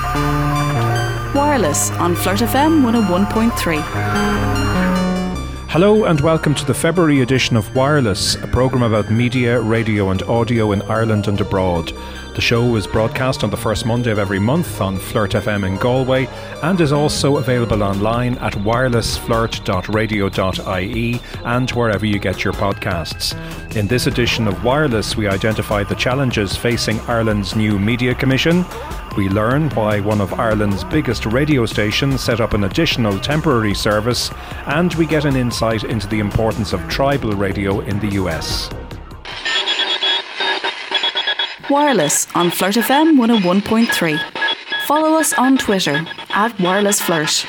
Wireless on Flirt FM 101.3. Hello and welcome to the February edition of Wireless, a programme about media, radio and audio in Ireland and abroad. The show is broadcast on the first Monday of every month on Flirt FM in Galway and is also available online at wirelessflirt.radio.ie and wherever you get your podcasts. In this edition of Wireless, we identify the challenges facing Ireland's new Media Commission. We learn why one of Ireland's biggest radio stations set up an additional temporary service, and we get an insight into the importance of tribal radio in the US. Wireless on Flirt FM 101.3. Follow us on Twitter at WirelessFlirt.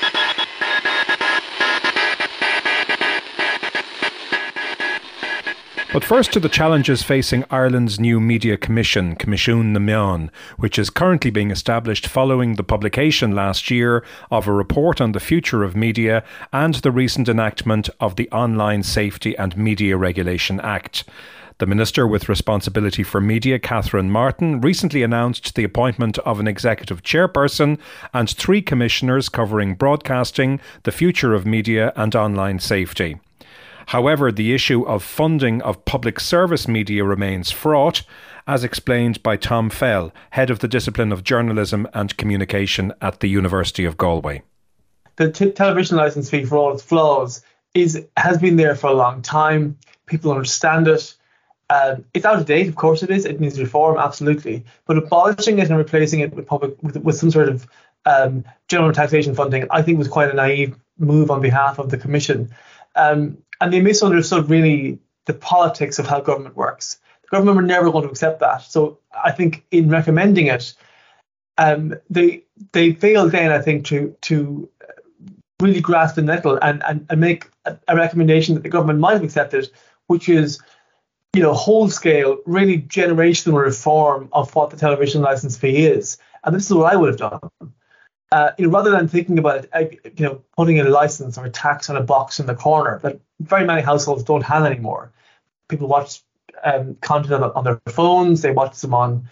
But first to the challenges facing Ireland's new Media Commission, Comisiún na Meán, which is currently being established following the publication last year of a report on the future of media and the recent enactment of the Online Safety and Media Regulation Act. The Minister with responsibility for media, Catherine Martin, recently announced the appointment of an executive chairperson and 3 commissioners covering broadcasting, the future of media and online safety. However, the issue of funding of public service media remains fraught, as explained by Tom Fell, Head of the Discipline of Journalism and Communication at the University of Galway. The television licence fee, for all its flaws, has been there for a long time. People understand it. It's out of date, of course it is. It needs reform, absolutely. But abolishing it and replacing it with some sort of general taxation funding, I think was quite a naive move on behalf of the Commission. And they misunderstood really the politics of how government works. The government were never going to accept that. So I think in recommending it, they failed then, I think, to really grasp the nettle and make a recommendation that the government might have accepted, which is, whole scale, really generational reform of what the television licence fee is. And this is what I would have done. Rather than thinking about it, putting a licence or a tax on a box in the corner that very many households don't have anymore. People watch content on their phones. They watch them on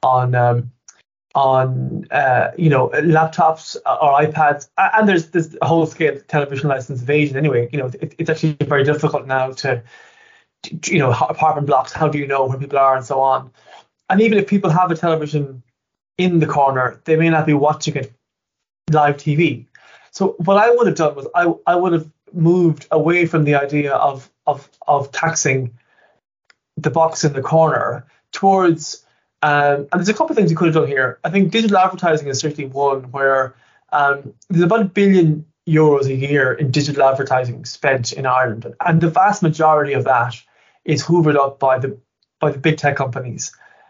laptops or iPads. And there's this whole scale television licence evasion anyway. It's actually very difficult now to apartment blocks, how do you know where people are and so on. And even if people have a television in the corner, they may not be watching it live TV. So what I would have done was I would have moved away from the idea of taxing the box in the corner towards, and there's a couple of things you could have done here. I think digital advertising is certainly one where there's about €1 billion a year in digital advertising spent in Ireland, and the vast majority of that is hoovered up by the big tech companies.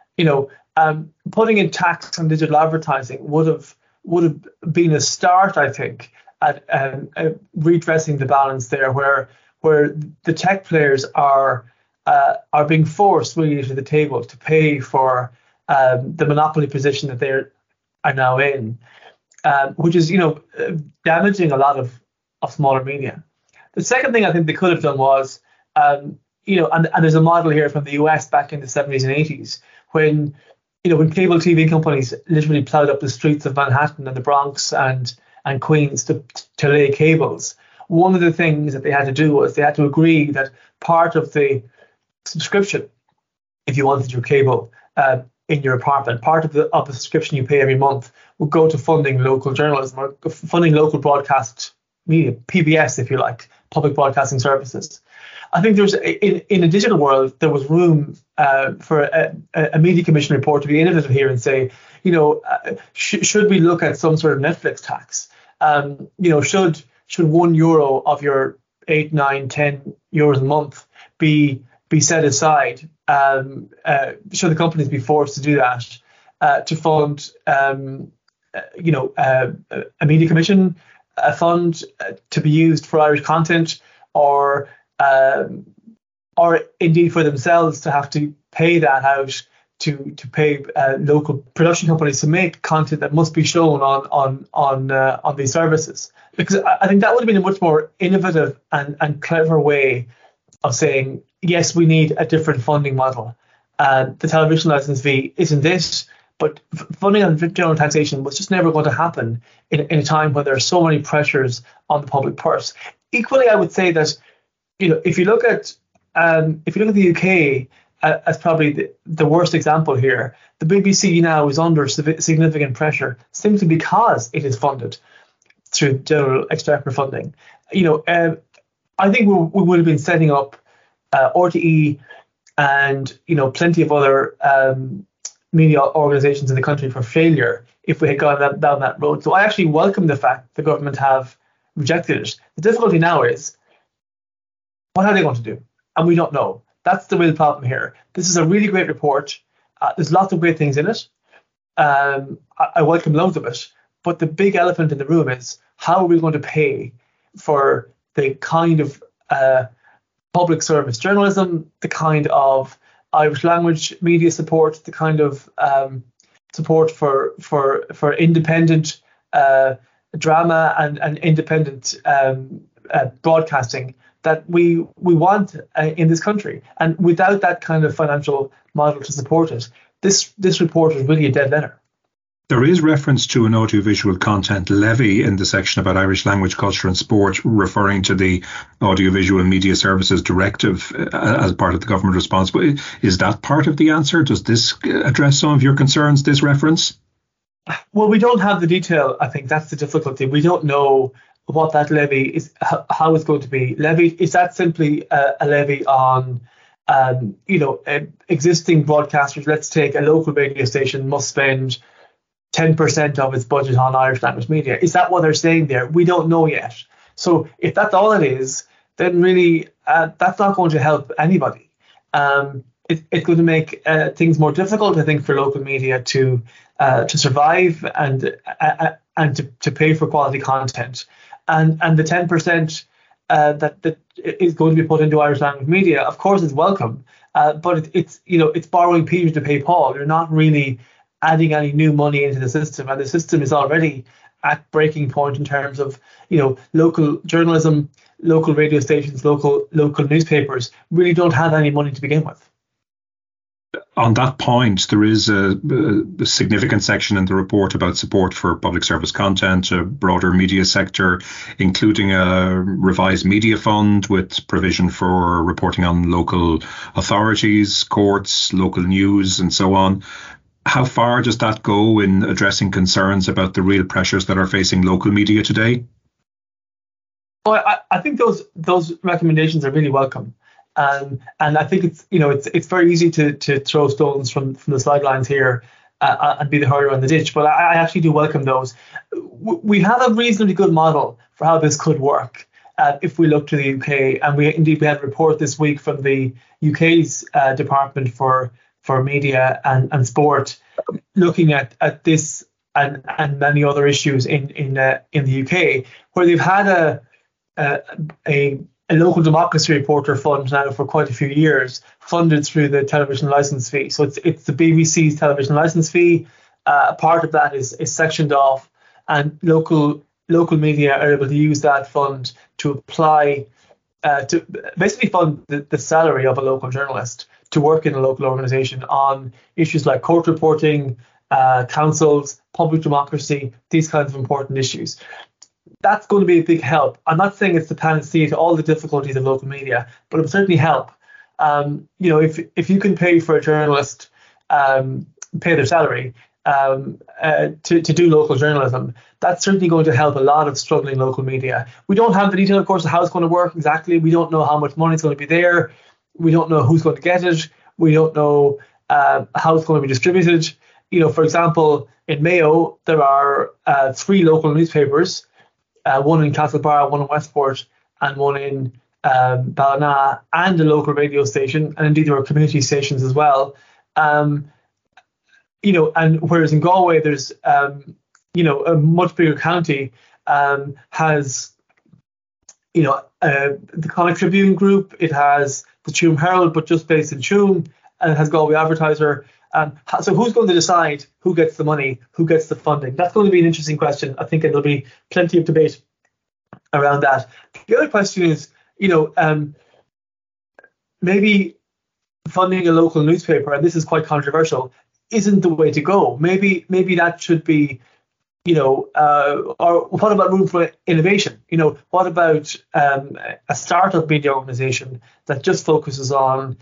Putting in tax on digital advertising would have been a start, I think, at redressing the balance there, where the tech players are being forced really to the table to pay for the monopoly position that they are now in, which is damaging a lot of smaller media. The second thing I think they could have done was, and there's a model here from the US back in the 70s and 80s when cable TV companies literally ploughed up the streets of Manhattan and the Bronx and Queens to lay cables. One of the things that they had to do was they had to agree that part of the subscription, if you wanted your cable in your apartment, part of the subscription you pay every month would go to funding local journalism or funding local broadcast media, PBS, if you like, public broadcasting services. I think there's in a digital world, there was room for a media commission report to be innovative here and say, should we look at some sort of Netflix tax? Should €1 of your 8, 9, 10 euros a month be set aside? Should the companies be forced to do that to fund, a media commission, a fund to be used for Irish content, or indeed for themselves to have to pay that out to pay local production companies to make content that must be shown on these services? Because I think that would have been a much more innovative and clever way of saying, yes, we need a different funding model. The television licence fee isn't this, But funding on general taxation was just never going to happen in a time when there are so many pressures on the public purse. Equally, I would say that, if you look at the UK as probably the worst example here, the BBC now is under significant pressure simply because it is funded through general exchequer funding. I think we would have been setting up RTE and plenty of other media organisations in the country for failure if we had gone down that road. So I actually welcome the fact the government have rejected it. The difficulty now is, what are they going to do? And we don't know. That's the real problem here. This is a really great report. There's lots of great things in it. I welcome loads of it. But the big elephant in the room is, how are we going to pay for the kind of public service journalism, the kind of Irish language media support, the kind of support for independent drama and independent broadcasting that we want in this country. And without that kind of financial model to support it, this report is really a dead letter. There is reference to an audiovisual content levy in the section about Irish language, culture and sport, referring to the Audiovisual Media Services Directive as part of the government response. But is that part of the answer? Does this address some of your concerns, this reference? Well, we don't have the detail. I think that's the difficulty. We don't know what that levy is, how it's going to be levied. Is that simply a levy on existing broadcasters? Let's take a local radio station must spend 10% of its budget on Irish language media. Is that what they're saying there? We don't know yet. So if that's all it is, then really that's not going to help anybody. It's going to make things more difficult, I think, for local media to survive and to pay for quality content. And the 10% that is going to be put into Irish language media, of course, is welcome. But it's borrowing Peter to pay Paul. You're not really adding any new money into the system, and the system is already at breaking point in terms of local journalism, local radio stations, local newspapers really don't have any money to begin with. On that point, there is a significant section in the report about support for public service content, a broader media sector, including a revised media fund with provision for reporting on local authorities, courts, local news, and so on. How far does that go in addressing concerns about the real pressures that are facing local media today? Well, I think those recommendations are really welcome. And I think it's very easy to throw stones from the sidelines here and be the hurler on the ditch. But I actually do welcome those. We have a reasonably good model for how this could work if we look to the UK. And we had a report this week from the UK's Department for Media and Sport, looking at this and many other issues in the UK, where they've had a local democracy reporter fund now for quite a few years, funded through the television licence fee. So it's the BBC's television licence fee. Part of that is sectioned off, and local media are able to use that fund to apply to basically fund the salary of a local journalist to work in a local organisation on issues like court reporting, councils, public democracy, these kinds of important issues. That's going to be a big help. I'm not saying it's the panacea to all the difficulties of local media, but it will certainly help. If you can pay for a journalist, pay their salary to do local journalism, that's certainly going to help a lot of struggling local media. We don't have the detail, of course, of how it's going to work exactly. We don't know how much money is going to be there. We don't know who's going to get it. We don't know how it's going to be distributed. For example, in Mayo, there are 3 local newspapers, one in Castlebar, one in Westport, and one in Ballina, and a local radio station, and indeed there are community stations as well. And whereas in Galway, there's a much bigger county has the Connacht Tribune Group. It has the Tuam Herald, but just based in Tuam, and it has Galway Advertiser. So who's going to decide who gets the money, who gets the funding? That's going to be an interesting question. I think there'll be plenty of debate around that. The other question is, maybe funding a local newspaper, and this is quite controversial, isn't the way to go. Maybe that should be, or what about room for innovation? What about a startup media organization that just focuses on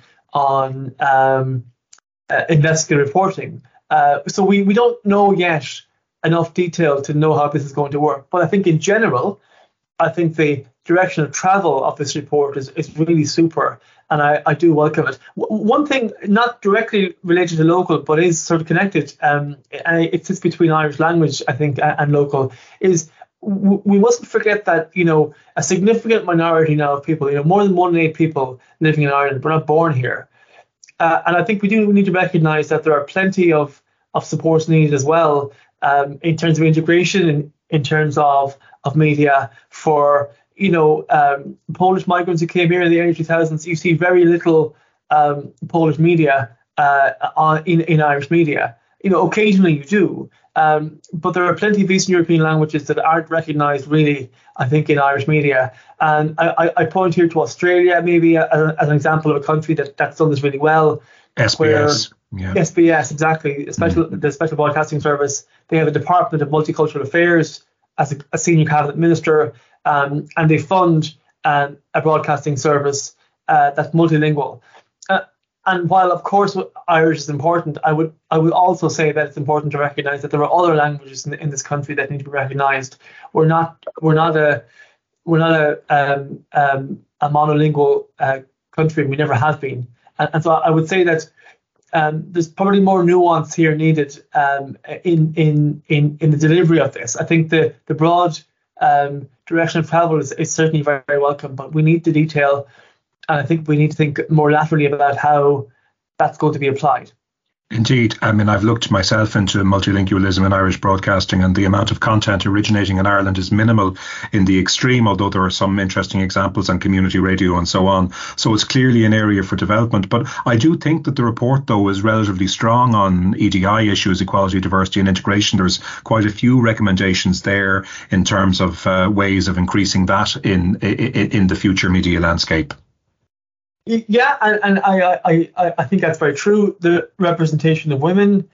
investigative reporting? So we don't know yet enough detail to know how this is going to work. But I think in general, I think the direction of travel of this report is really super, and I do welcome it. One thing not directly related to local, but is sort of connected, and it sits between Irish language, I think, and local, is we mustn't forget that, a significant minority now of people, more than 1 in 8 people living in Ireland, were not born here. And I think we need to recognise that there are plenty of supports needed as well, in terms of integration, in terms of media for, Polish migrants who came here in the early 2000s. You see very little Polish media in Irish media. Occasionally you do, but there are plenty of Eastern European languages that aren't recognised really, I think, in Irish media. And I point here to Australia maybe as an example of a country that's done this really well. SBS. SBS, exactly. The Special Broadcasting Service. They have a Department of Multicultural Affairs as a senior cabinet minister, and they fund a broadcasting service that's multilingual. And while, of course, Irish is important, I would also say that it's important to recognise that there are other languages in this country that need to be recognised. We're not a monolingual country. We never have been, and so I would say that there's probably more nuance here needed in the delivery of this. I think the broad direction of travel is certainly very, very welcome, but we need the detail. And I think we need to think more laterally about how that's going to be applied. Indeed. I mean, I've looked myself into multilingualism in Irish broadcasting, and the amount of content originating in Ireland is minimal in the extreme, although there are some interesting examples on community radio and so on. So it's clearly an area for development. But I do think that the report, though, is relatively strong on EDI issues, equality, diversity and integration. There's quite a few recommendations there in terms of ways of increasing that in the future media landscape. Yeah, and I think that's very true. The representation of women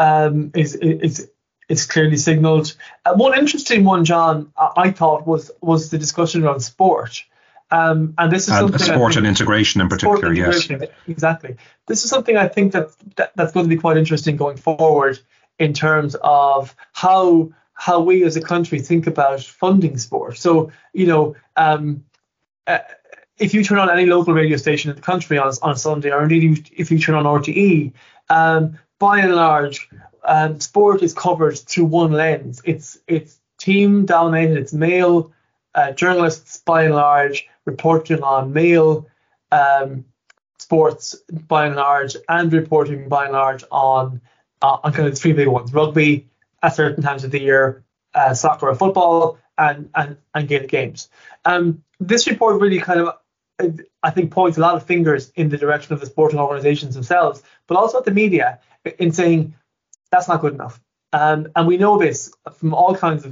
is clearly signalled. One interesting one, John, I thought was the discussion around sport. And this is something sport and integration in particular. Yes, exactly. This is something I think that's going to be quite interesting going forward in terms of how we as a country think about funding sport. So if you turn on any local radio station in the country on a Sunday, or indeed if you turn on RTE, by and large, sport is covered through one lens. It's team dominated. It's male journalists by and large reporting on male sports by and large, and reporting by and large on kind of the three big ones: rugby at certain times of the year, soccer or football, and Gaelic games. This report really kind of, I think, points a lot of fingers in the direction of the sporting organisations themselves, but also at the media, in saying that's not good enough. And we know this from all kinds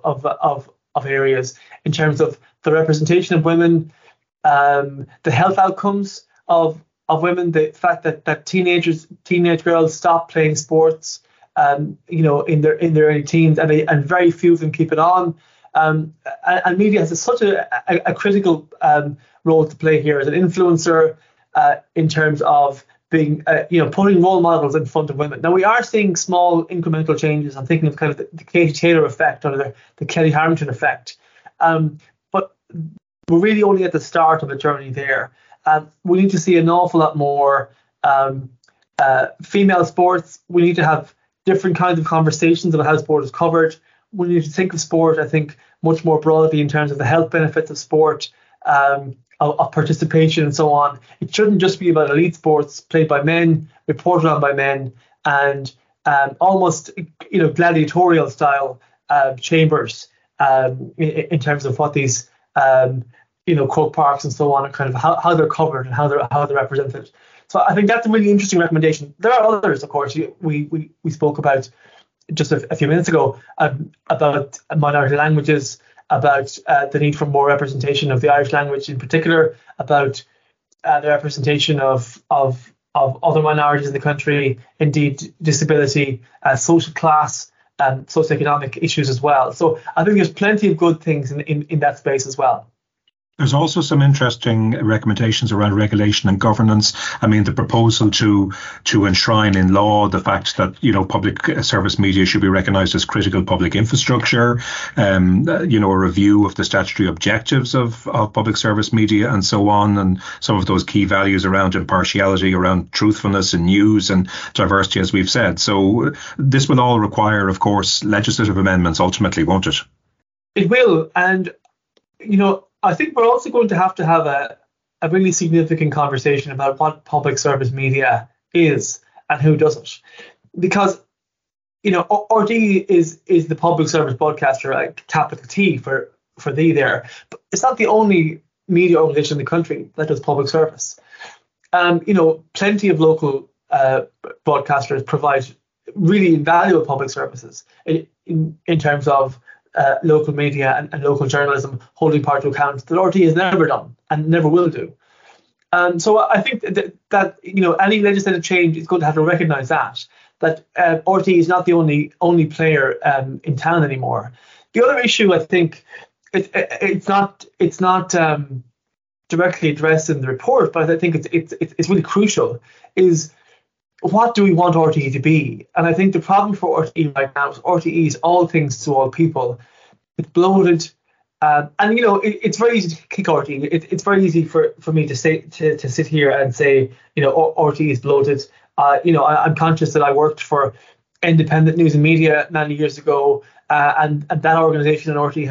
of areas in terms of the representation of women, the health outcomes of women, the fact that teenage girls stop playing sports, in their early teens, and very few of them keep it on. And media has such a critical role to play here as an influencer in terms of being, putting role models in front of women. Now, we are seeing small incremental changes. I'm thinking of kind of the Katie Taylor effect or the Kelly Harrington effect. But we're really only at the start of the journey there. We need to see an awful lot more female sports. We need to have different kinds of conversations about how sport is covered. We need to think of sport, I think, much more broadly in terms of the health benefits of sport, of participation and so on. It shouldn't just be about elite sports played by men, reported on by men, and almost gladiatorial style chambers in terms of what these Croke Parks and so on are kind of how they're covered and how they're represented. So I think that's a really interesting recommendation. There are others, of course. We spoke about just a few minutes ago about minority languages, about the need for more representation of the Irish language in particular, about the representation of of other minorities in the country, indeed disability, social class, and socioeconomic issues as well. So I think there's plenty of good things in that space as well. There's also some interesting recommendations around regulation and governance. I mean, the proposal to enshrine in law the fact that, public service media should be recognised as critical public infrastructure, a review of the statutory objectives of public service media and so on, and some of those key values around impartiality, around truthfulness in news and diversity, as we've said. So this will all require, of course, legislative amendments ultimately, won't it? It will. And, I think we're also going to have a really significant conversation about what public service media is and who does it. Because, RTÉ is the public service broadcaster, capital T for thee there. But it's not the only media organisation in the country that does public service. Plenty of local broadcasters provide really invaluable public services in terms of local media and local journalism holding part to account that RTÉ has never done and never will do. So I think that any legislative change is going to have to recognise that RTÉ is not the only player in town anymore. The other issue, I think, it's not directly addressed in the report, but I think it's really crucial, is what do we want RTÉ to be? And I think the problem for RTÉ right now is RTÉ is all things to all people. It's bloated, and it's very easy to kick RTÉ. It's very easy for me to say to sit here and say RTÉ is bloated. I'm conscious that I worked for Independent News and Media many years ago, and that organisation and RTÉ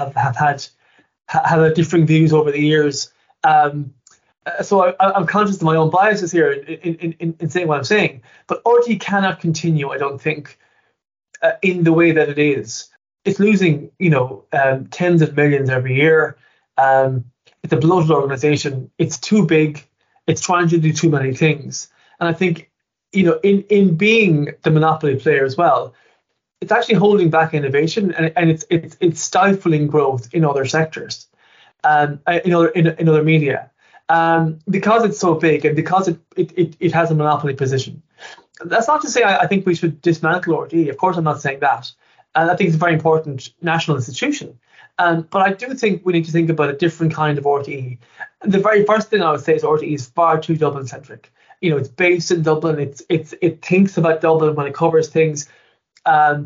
have had differing views over the years. So I'm conscious of my own biases here in saying what I'm saying, but RTÉ cannot continue, I don't think, in the way that it is. It's losing, tens of millions every year. It's a bloated organisation. It's too big. It's trying to do too many things. And I think, in being the monopoly player as well, it's actually holding back innovation, and it's stifling growth in other sectors, in other media. Because it's so big and because it has a monopoly position. That's not to say I think we should dismantle RTÉ. Of course, I'm not saying that. And I think it's a very important national institution. But I do think we need to think about a different kind of RTÉ. The very first thing I would say is RTÉ is far too Dublin-centric. It's based in Dublin. It thinks about Dublin when it covers things. Apart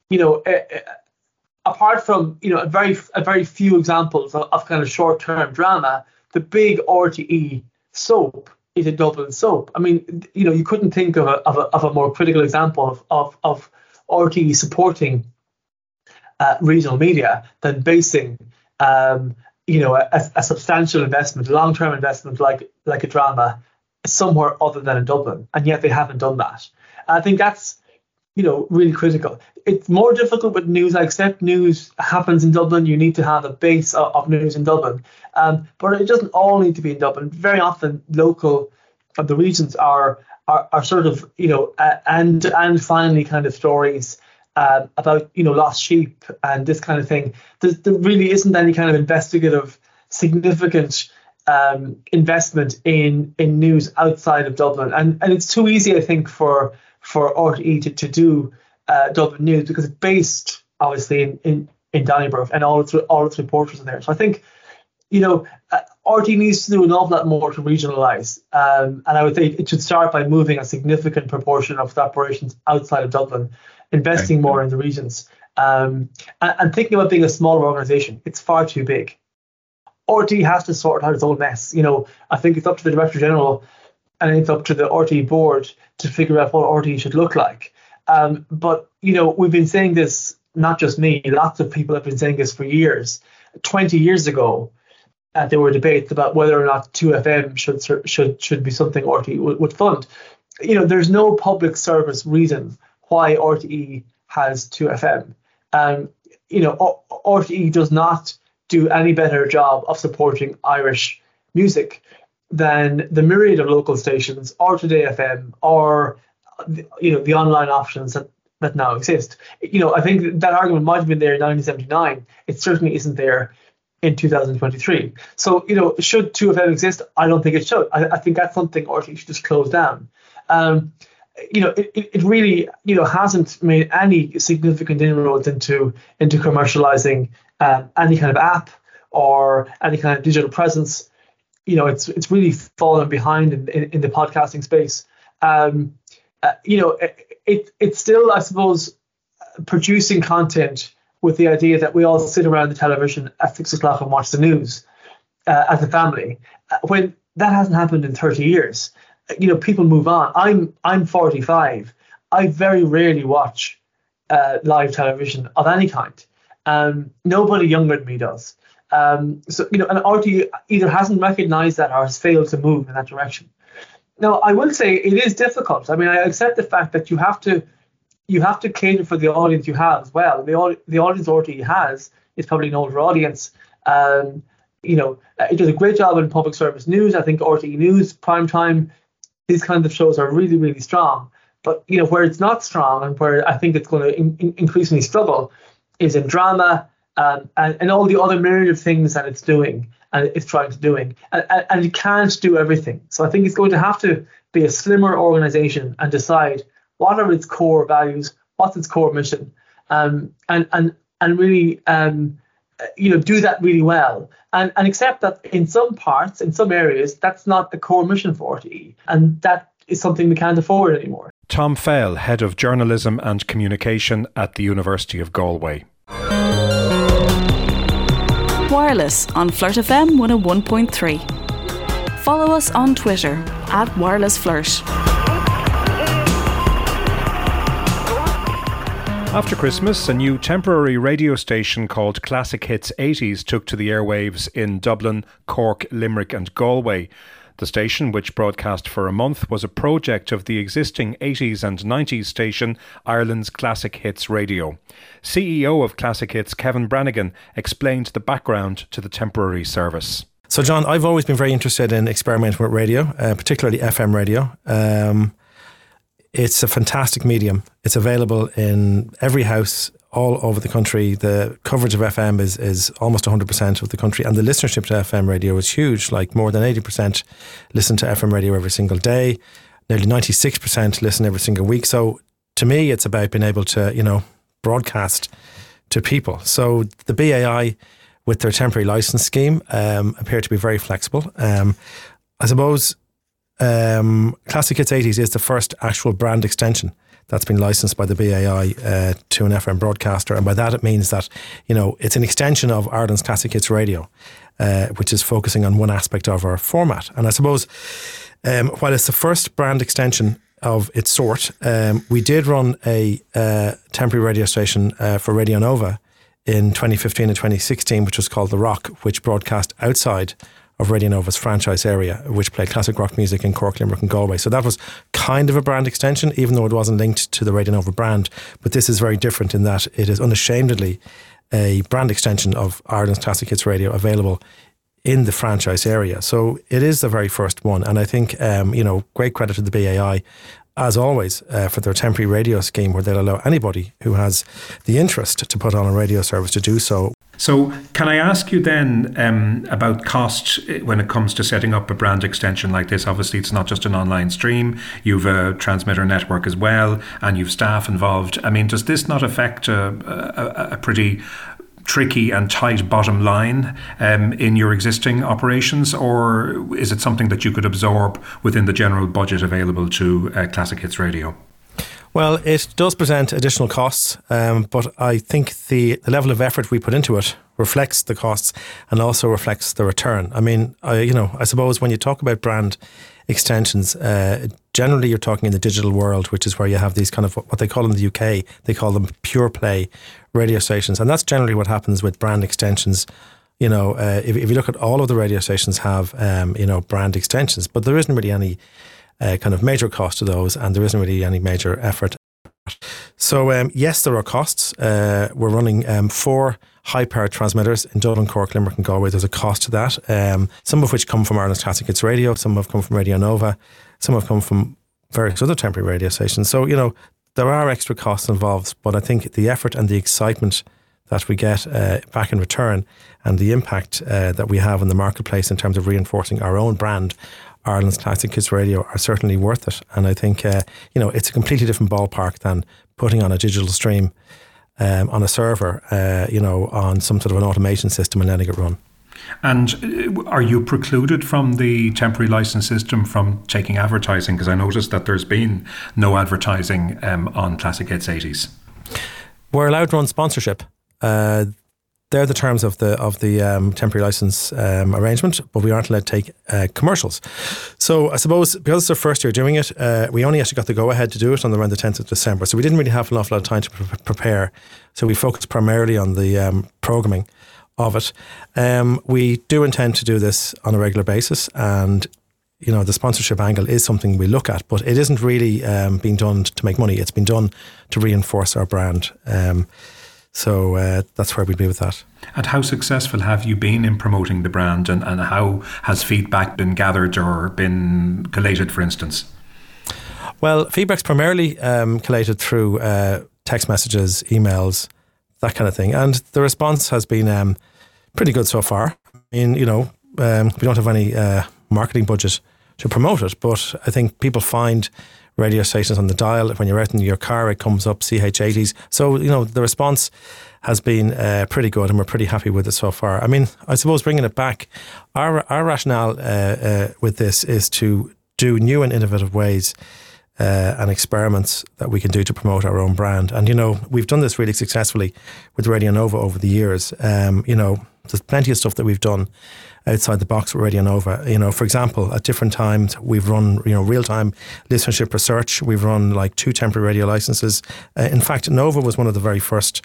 from a very few examples of kind of short-term drama, the big RTÉ soap is a Dublin soap. I mean, you couldn't think of a more critical example of RTÉ supporting regional media than basing, a substantial investment, a long-term investment like a drama somewhere other than in Dublin, and yet they haven't done that. And I think that's really critical. It's more difficult with news. I accept news happens in Dublin. You need to have a base of news in Dublin. But it doesn't all need to be in Dublin. Very often local of the regions are sort of, and finally kind of stories about, lost sheep and this kind of thing. There really isn't any kind of investigative, significant investment in news outside of Dublin. And it's too easy, I think, for RTÉ to do Dublin news because it's based obviously in Donnybrook and all its reporters are there. So I think RTÉ needs to do an awful lot more to regionalise, and I would say it should start by moving a significant proportion of the operations outside of Dublin, investing more in the regions, and thinking about being a smaller organisation. It's far too big. RTÉ has to sort out its own mess. I think it's up to the Director General and it's up to the RTÉ board to figure out what RTÉ should look like. But we've been saying this, not just me, lots of people have been saying this for years. 20 years ago, there were debates about whether or not 2FM should be something RTÉ would fund. There's no public service reason why RTÉ has 2FM. RTÉ does not do any better job of supporting Irish music than the myriad of local stations or Today FM or the online options that now exist. I think that argument might have been there in 1979. It certainly isn't there in 2023. So, should 2FM exist? I don't think it should. I think that's something RTE should just close down. It really, hasn't made any significant inroads into commercializing any kind of app or any kind of digital presence. It's really fallen behind in the podcasting space. It's still, I suppose, producing content with the idea that we all sit around the television at 6 o'clock and watch the news as a family, when that hasn't happened in 30 years. People move on. I'm 45. I very rarely watch live television of any kind. Nobody younger than me does. And RTE either hasn't recognised that or has failed to move in that direction. Now, I will say it is difficult. I mean, I accept the fact that you have to cater for the audience you have as well. The audience RTE has is probably an older audience. It does a great job in public service news. I think RTE News, Primetime, these kinds of shows are really, really strong. But, where it's not strong and where I think it's going to increasingly struggle is in drama and all the other myriad of things that it's doing and it's trying to doing. And it can't do everything. So I think it's going to have to be a slimmer organisation and decide what are its core values, what's its core mission, and really do that really well, and accept that in some parts, in some areas, that's not the core mission for RTE, and that is something we can't afford anymore. Tom Fell, Head of Journalism and Communication at the University of Galway. Wireless on Flirt FM 101.3. Follow us on Twitter @WirelessFlirt. After Christmas, a new temporary radio station called Classic Hits 80s took to the airwaves in Dublin, Cork, Limerick and Galway. The station, which broadcast for a month, was a project of the existing 80s and 90s station, Ireland's Classic Hits Radio. CEO of Classic Hits, Kevin Brannigan, explained the background to the temporary service. So, John, I've always been very interested in experimenting with radio, particularly FM radio. It's a fantastic medium. It's available in every house all over the country. The coverage of FM is almost 100% of the country, and the listenership to FM radio is huge. Like more than 80% listen to FM radio every single day. Nearly 96% listen every single week. So to me, it's about being able to, broadcast to people. So the BAI, with their temporary license scheme, appear to be very flexible. I suppose Classic Hits 80s is the first actual brand extension that's been licensed by the BAI to an FM broadcaster, and by that it means that it's an extension of Ireland's Classic Hits Radio, which is focusing on one aspect of our format. And I suppose while it's the first brand extension of its sort, we did run a temporary radio station for Radio Nova in 2015 and 2016, which was called The Rock, which broadcast outside of Radio Nova's franchise area, which played classic rock music in Cork, Limerick and Galway. So that was kind of a brand extension, even though it wasn't linked to the Radio Nova brand. But this is very different in that it is unashamedly a brand extension of Ireland's Classic Hits Radio available in the franchise area. So it is the very first one. And I think, great credit to the BAI, as always, for their temporary radio scheme, where they'll allow anybody who has the interest to put on a radio service to do so. So can I ask you then about cost when it comes to setting up a brand extension like this? Obviously, it's not just an online stream. You've a transmitter network as well, and you've staff involved. I mean, does this not affect a pretty tricky and tight bottom line in your existing operations, or is it something that you could absorb within the general budget available to Classic Hits Radio? Well, it does present additional costs, but I think the level of effort we put into it reflects the costs and also reflects the return. I mean, I suppose when you talk about brand extensions, generally you're talking in the digital world, which is where you have these kind of what they call in the UK, they call them pure play radio stations. And that's generally what happens with brand extensions. If you look at all of the radio stations have, brand extensions, but there isn't really any kind of major cost to those, and there isn't really any major effort. So yes, there are costs. We're running 4 high-powered transmitters in Dublin, Cork, Limerick and Galway. There's a cost to that, some of which come from Ireland's Classic Hits Radio, some have come from Radio Nova, some have come from various other temporary radio stations. So, there are extra costs involved, but I think the effort and the excitement that we get back in return, and the impact that we have in the marketplace in terms of reinforcing our own brand, Ireland's Classic Hits Radio, are certainly worth it. And I think it's a completely different ballpark than putting on a digital stream on a server, on some sort of an automation system and letting it run. And are you precluded from the temporary license system from taking advertising? Because I noticed that there's been no advertising on Classic Hits 80s. We're allowed to run sponsorship. They're the terms of the temporary license arrangement, but we aren't allowed to take commercials. So I suppose because it's our first year doing it, we only actually got the go-ahead to do it on around the 10th of December. So we didn't really have an awful lot of time to prepare. So we focused primarily on the programming of it. We do intend to do this on a regular basis, and the sponsorship angle is something we look at, but it isn't really being done to make money. It's been done to reinforce our brand. So that's where we'd be with that. And how successful have you been in promoting the brand, and how has feedback been gathered or been collated, for instance? Well, feedback's primarily collated through text messages, emails, that kind of thing. And the response has been pretty good so far. I mean, we don't have any marketing budget to promote it, but I think people find radio stations on the dial. When you're out in your car, it comes up CH80s. So, the response has been pretty good, and we're pretty happy with it so far. I mean, I suppose bringing it back, our rationale with this is to do new and innovative ways and experiments that we can do to promote our own brand. And, we've done this really successfully with Radio Nova over the years. There's plenty of stuff that we've done outside the box with Radio Nova. For example, at different times we've run, real-time listenership research. We've run like 2 temporary radio licenses. In fact, Nova was one of the very first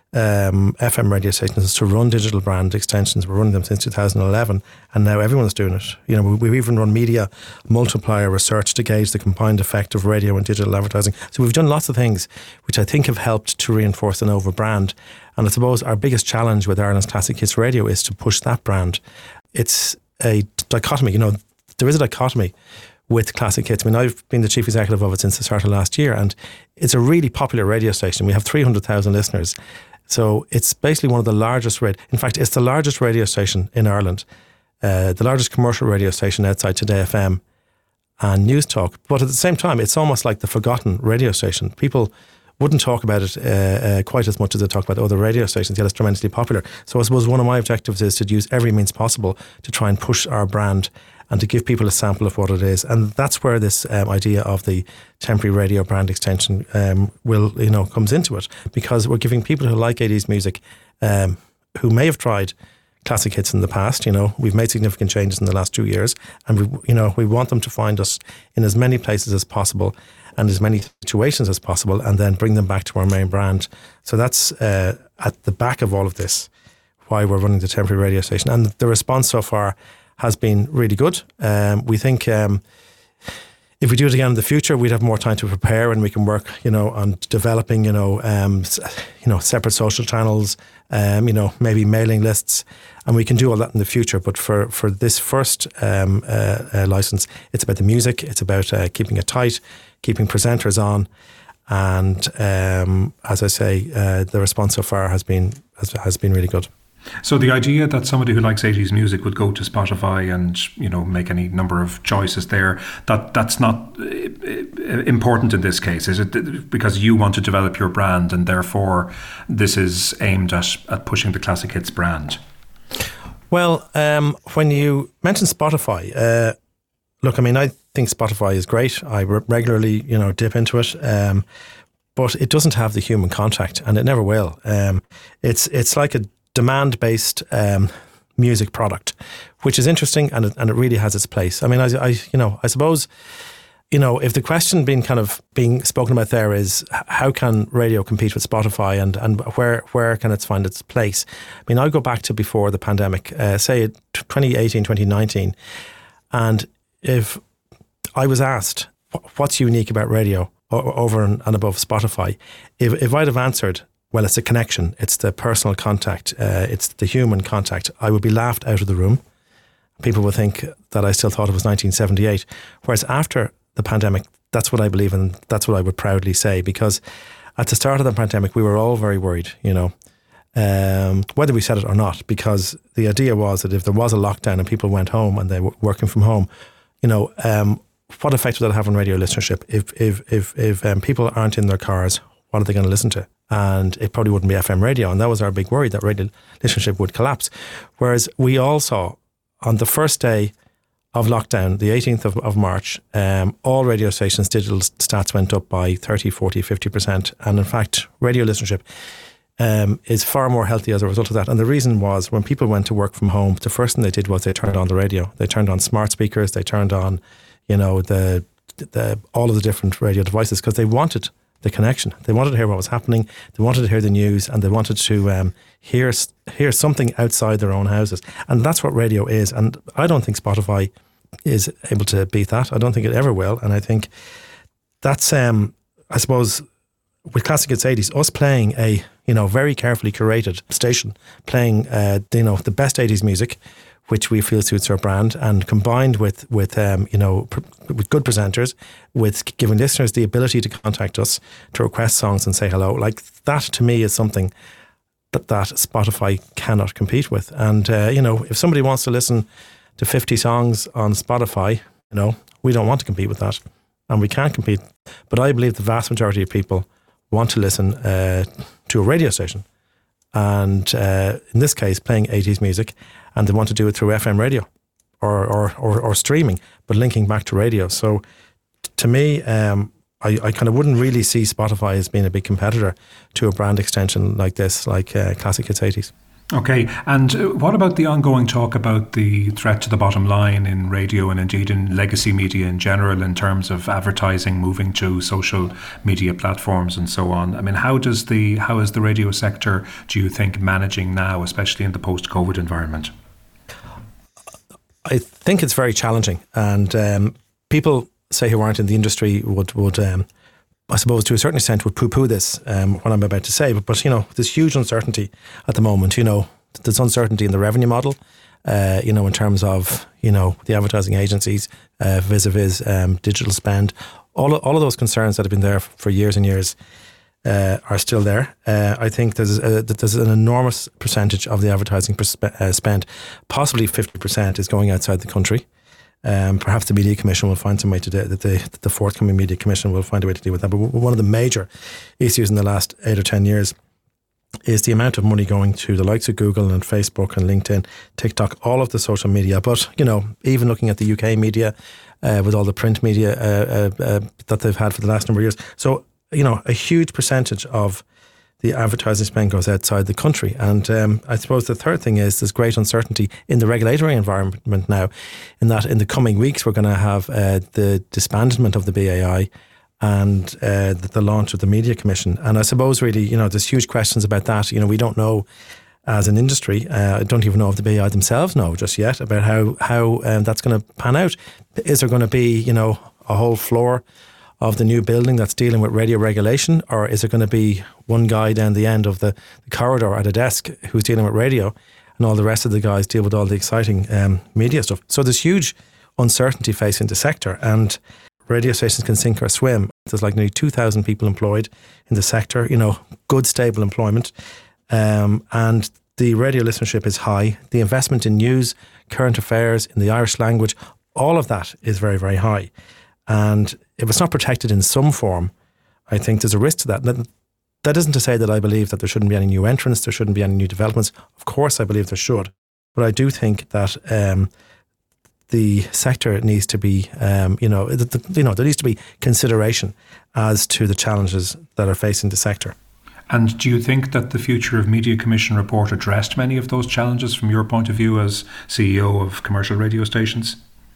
FM radio stations to run digital brand extensions. We're running them since 2011, and now everyone's doing it. We've even run media multiplier research to gauge the combined effect of radio and digital advertising. So we've done lots of things which I think have helped to reinforce the Nova brand. And I suppose our biggest challenge with Ireland's Classic Hits Radio is to push that brand. It's a dichotomy. There is a dichotomy with Classic Hits. I mean, I've been the chief executive of it since the start of last year, and it's a really popular radio station. We have 300,000 listeners. So it's basically one of the largest, in fact, it's the largest radio station in Ireland, the largest commercial radio station outside Today FM and News Talk. But at the same time, it's almost like the forgotten radio station. People wouldn't talk about it quite as much as they talk about other radio stations, yet it's tremendously popular. So I suppose one of my objectives is to use every means possible to try and push our brand and to give people a sample of what it is. And that's where this idea of the temporary radio brand extension comes into it, because we're giving people who like 80s music, who may have tried Classic Hits in the past, we've made significant changes in the last 2 years, and we want them to find us in as many places as possible and as many situations as possible, and then bring them back to our main brand. So that's at the back of all of this, why we're running the temporary radio station. And the response so far has been really good. We think if we do it again in the future, we'd have more time to prepare, and we can work, on developing, separate social channels, maybe mailing lists, and we can do all that in the future. But for this first license, it's about the music. It's about keeping it tight, keeping presenters on, and as I say, the response so far has been really good. So the idea that somebody who likes 80s music would go to Spotify and, make any number of choices there, that's not important in this case, is it? Because you want to develop your brand, and therefore this is aimed at pushing the Classic Hits brand. Well, when you mention Spotify, look, I mean, I think Spotify is great. I regularly, dip into it. But it doesn't have the human contact, and it never will. It's like a demand-based music product, which is interesting, and it really has its place. I mean, I suppose, if the question being spoken about there is how can radio compete with Spotify, and where can it find its place? I mean, I'll go back to before the pandemic, say 2018, 2019, and if I was asked what's unique about radio over and above Spotify, if I'd have answered, well, it's a connection, it's the personal contact, it's the human contact, I would be laughed out of the room. People would think that I still thought it was 1978. Whereas after the pandemic, that's what I believe, and that's what I would proudly say, because at the start of the pandemic, we were all very worried, whether we said it or not, because the idea was that if there was a lockdown and people went home and they were working from home, what effect would that have on radio listenership? If people aren't in their cars, what are they going to listen to? And it probably wouldn't be FM radio. And that was our big worry, that radio listenership would collapse. Whereas we all saw on the first day of lockdown, the 18th of March, all radio stations' digital stats went up by 30, 40, 50%. And in fact, radio listenership is far more healthy as a result of that. And the reason was when people went to work from home, the first thing they did was they turned on the radio. They turned on smart speakers. They turned on, the all of the different radio devices because they wanted the connection. They wanted to hear what was happening. They wanted to hear the news, and they wanted to hear something outside their own houses. And that's what radio is. And I don't think Spotify is able to beat that. I don't think it ever will. And I think that's, I suppose, with Classic Hits 80s, us playing a very carefully curated station, playing the best 80s music, which we feel suits our brand, and combined with good presenters, with giving listeners the ability to contact us, to request songs and say hello, like that to me is something that Spotify cannot compete with. And if somebody wants to listen to 50 songs on Spotify, we don't want to compete with that, and we can't compete. But I believe the vast majority of people want to listen to a radio station, and in this case playing 80s music, and they want to do it through FM radio or streaming, but linking back to radio. So to me, I kind of wouldn't really see Spotify as being a big competitor to a brand extension like this, like Classic Hits 80s. Okay, and what about the ongoing talk about the threat to the bottom line in radio and indeed in legacy media in general in terms of advertising moving to social media platforms and so on? I mean, how is the radio sector, do you think, managing now, especially in the post-COVID environment? I think it's very challenging, and people say who aren't in the industry would I suppose to a certain extent would poo-poo this, what I'm about to say, but there's huge uncertainty at the moment. There's uncertainty in the revenue model, in terms of, the advertising agencies, vis-a-vis digital spend. All of those concerns that have been there for years and years are still there. I think there's an enormous percentage of the advertising spend, possibly 50%, is going outside the country. Perhaps the Media Commission will find some way to do it, that the forthcoming Media Commission will find a way to deal with that. But one of the major issues in the last 8 or 10 years is the amount of money going to the likes of Google and Facebook and LinkedIn, TikTok, all of the social media. But, even looking at the UK media, with all the print media that they've had for the last number of years. So, a huge percentage of the advertising spend goes outside the country. And I suppose the third thing is there's great uncertainty in the regulatory environment now, in that in the coming weeks we're going to have the disbandment of the BAI and the launch of the Media Commission. And I suppose really, there's huge questions about that. We don't know as an industry, I don't even know if the BAI themselves know just yet about how that's going to pan out. Is there going to be, a whole floor of the new building that's dealing with radio regulation, or is it going to be one guy down the end of the corridor at a desk who's dealing with radio, and all the rest of the guys deal with all the exciting media stuff? So there's huge uncertainty facing the sector, and radio stations can sink or swim. There's like nearly 2,000 people employed in the sector, good stable employment, and the radio listenership is high. The investment in news, current affairs, in the Irish language, all of that is very, very high. And if it's not protected in some form, I think there's a risk to that. That isn't to say that I believe that there shouldn't be any new entrants, there shouldn't be any new developments. Of course, I believe there should. But I do think that the sector needs to be, there needs to be consideration as to the challenges that are facing the sector. And do you think that the Future of Media Commission report addressed many of those challenges from your point of view as CEO of commercial radio stations?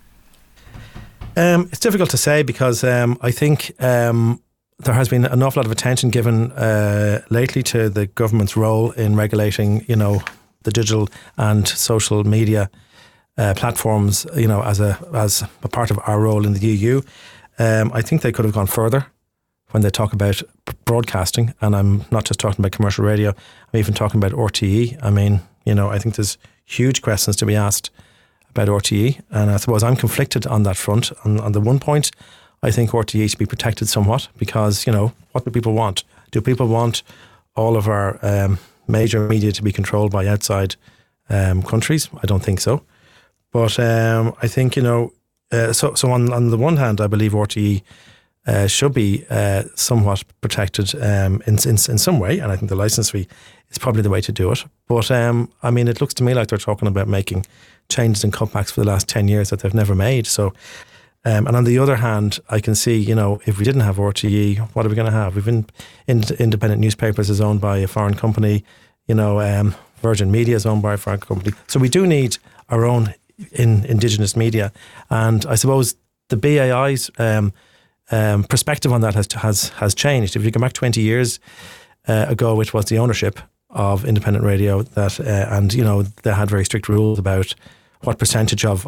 It's difficult to say because I think there has been an awful lot of attention given lately to the government's role in regulating, the digital and social media platforms, as a part of our role in the EU. I think they could have gone further when they talk about broadcasting, and I'm not just talking about commercial radio, I'm even talking about RTE. I mean, I think there's huge questions to be asked about RTE, and I suppose I'm conflicted on that front. On the one point, I think RTE should be protected somewhat because, what do people want? Do people want all of our major media to be controlled by outside countries. I don't think so. But I think, so on the one hand, I believe RTE should be somewhat protected in some way, and I think the licence fee is probably the way to do it. But it looks to me like they're talking about making changes and cutbacks for the last 10 years that they've never made. So, and on the other hand, I can see, if we didn't have RTE, what are we going to have? We've independent newspapers is owned by a foreign company. Virgin Media is owned by a foreign company. So we do need our own indigenous media, and I suppose the BAI's perspective on that has changed. If you go back 20 years ago, which was the ownership of independent radio, that and they had very strict rules about what percentage of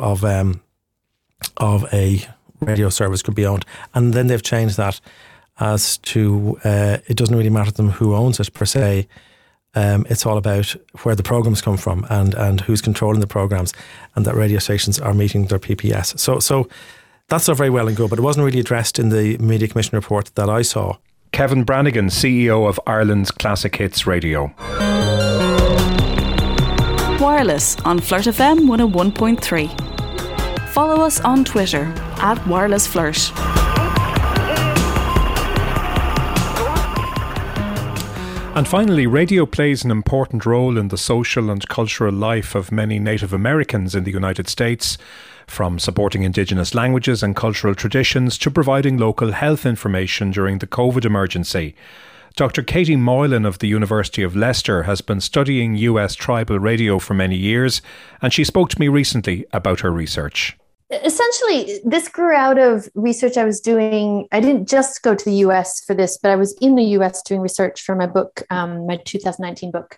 a radio service could be owned, and then they've changed that as to it doesn't really matter to them who owns it per se. It's all about where the programs come from and who's controlling the programs, and that radio stations are meeting their PPS. So that's all very well and good, but it wasn't really addressed in the Media Commission report that I saw. Kevin Brannigan, CEO of Ireland's Classic Hits Radio. Wireless on Flirt FM 101.3. Follow us on Twitter @WirelessFlirt. And finally, radio plays an important role in the social and cultural life of many Native Americans in the United States, from supporting Indigenous languages and cultural traditions to providing local health information during the COVID emergency. Dr. Katie Moylan of the University of Leicester has been studying US tribal radio for many years, and she spoke to me recently about her research. Essentially, this grew out of research I was doing. I didn't just go to the US for this, but I was in the US doing research for my book, my 2019 book,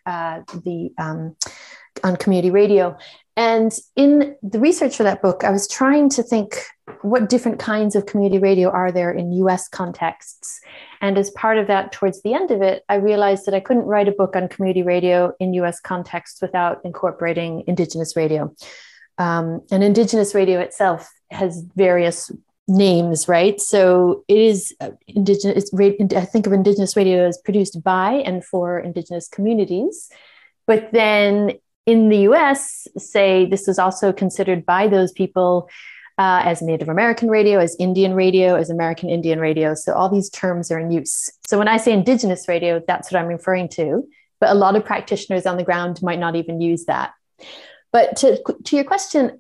on community radio. And in the research for that book, I was trying to think what different kinds of community radio are there in US contexts. And as part of that, towards the end of it, I realized that I couldn't write a book on community radio in US contexts without incorporating Indigenous radio. And Indigenous radio itself has various names, right? So it is Indigenous. I think of Indigenous radio as produced by and for Indigenous communities. But then in the US, say this is also considered by those people as Native American radio, as Indian radio, as American Indian radio. So all these terms are in use. So when I say Indigenous radio, that's what I'm referring to. But a lot of practitioners on the ground might not even use that. But to your question,